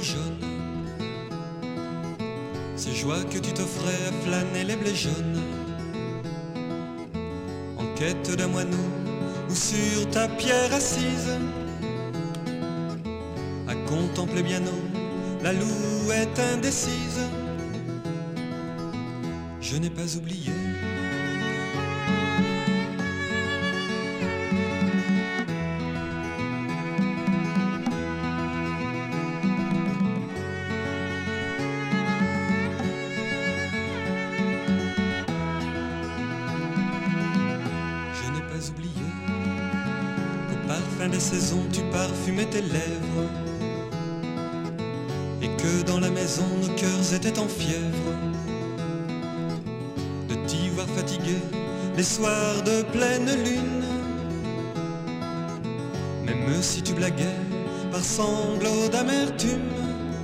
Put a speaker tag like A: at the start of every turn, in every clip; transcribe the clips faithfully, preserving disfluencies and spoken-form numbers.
A: saisons jaunes, ces joies que tu t'offrais à flâner les blés jaunes, en quête d'un moineau ou sur ta pierre assise, à contempler bien haut la louette indécise. Je n'ai pas oublié. Je n'ai pas oublié qu'au parfum des saisons tu parfumais tes lèvres, et que dans la maison nos cœurs étaient en fièvre de t'y voir fatigué les soirs de pleine lune. Même si tu blaguais par sanglots d'amertume,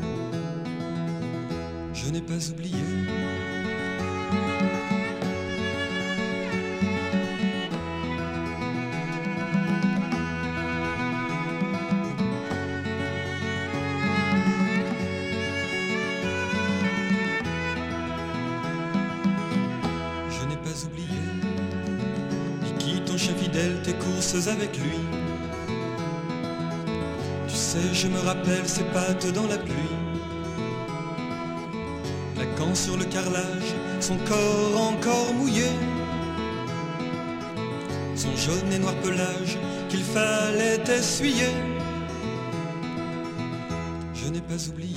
A: je n'ai pas oublié. Je n'ai pas oublié ni qui ton chien fidèle, tes courses avec lui. Tu sais, je me rappelle ses pattes dans la pluie, plaquant sur le carrelage son corps encore mouillé, son jaune et noir pelage qu'il fallait essuyer. Je n'ai pas oublié.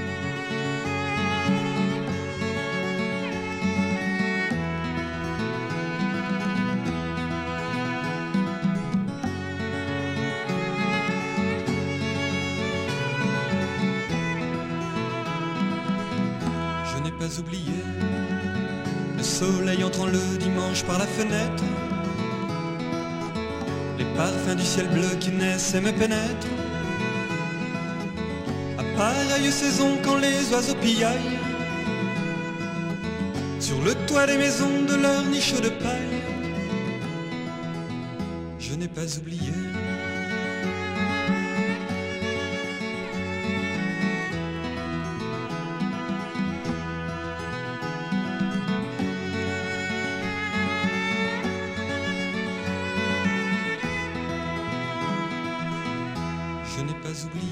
A: Je n'ai pas oublié le soleil entrant le dimanche par la fenêtre, les parfums du ciel bleu qui naissent et me pénètrent. À pareille saison quand les oiseaux piaillent sur le toit des maisons de leurs niches de paille, je n'ai pas oublié. Je n'ai pas oublié.